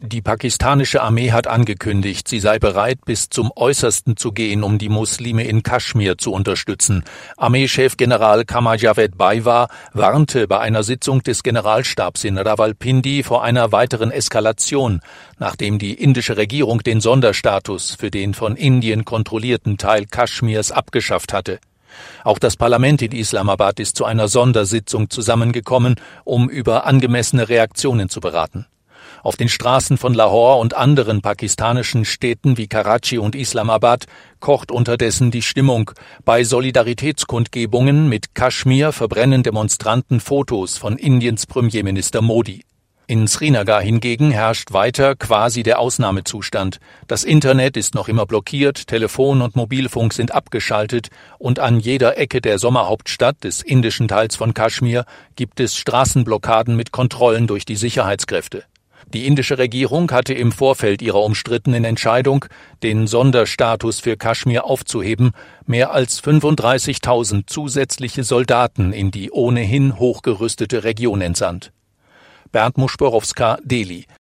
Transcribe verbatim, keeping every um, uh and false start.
Die pakistanische Armee hat angekündigt, sie sei bereit, bis zum Äußersten zu gehen, um die Muslime in Kaschmir zu unterstützen. Armeechef General Qamar Javed Bajwa warnte bei einer Sitzung des Generalstabs in Rawalpindi vor einer weiteren Eskalation, nachdem die indische Regierung den Sonderstatus für den von Indien kontrollierten Teil Kaschmirs abgeschafft hatte. Auch das Parlament in Islamabad ist zu einer Sondersitzung zusammengekommen, um über angemessene Reaktionen zu beraten. Auf den Straßen von Lahore und anderen pakistanischen Städten wie Karachi und Islamabad kocht unterdessen die Stimmung. Bei Solidaritätskundgebungen mit Kaschmir verbrennen Demonstranten Fotos von Indiens Premierminister Modi. In Srinagar hingegen herrscht weiter quasi der Ausnahmezustand. Das Internet ist noch immer blockiert, Telefon und Mobilfunk sind abgeschaltet und an jeder Ecke der Sommerhauptstadt des indischen Teils von Kaschmir gibt es Straßenblockaden mit Kontrollen durch die Sicherheitskräfte. Die indische Regierung hatte im Vorfeld ihrer umstrittenen Entscheidung, den Sonderstatus für Kaschmir aufzuheben, mehr als fünfunddreißigtausend zusätzliche Soldaten in die ohnehin hochgerüstete Region entsandt. Bernd Muschborowska, Delhi.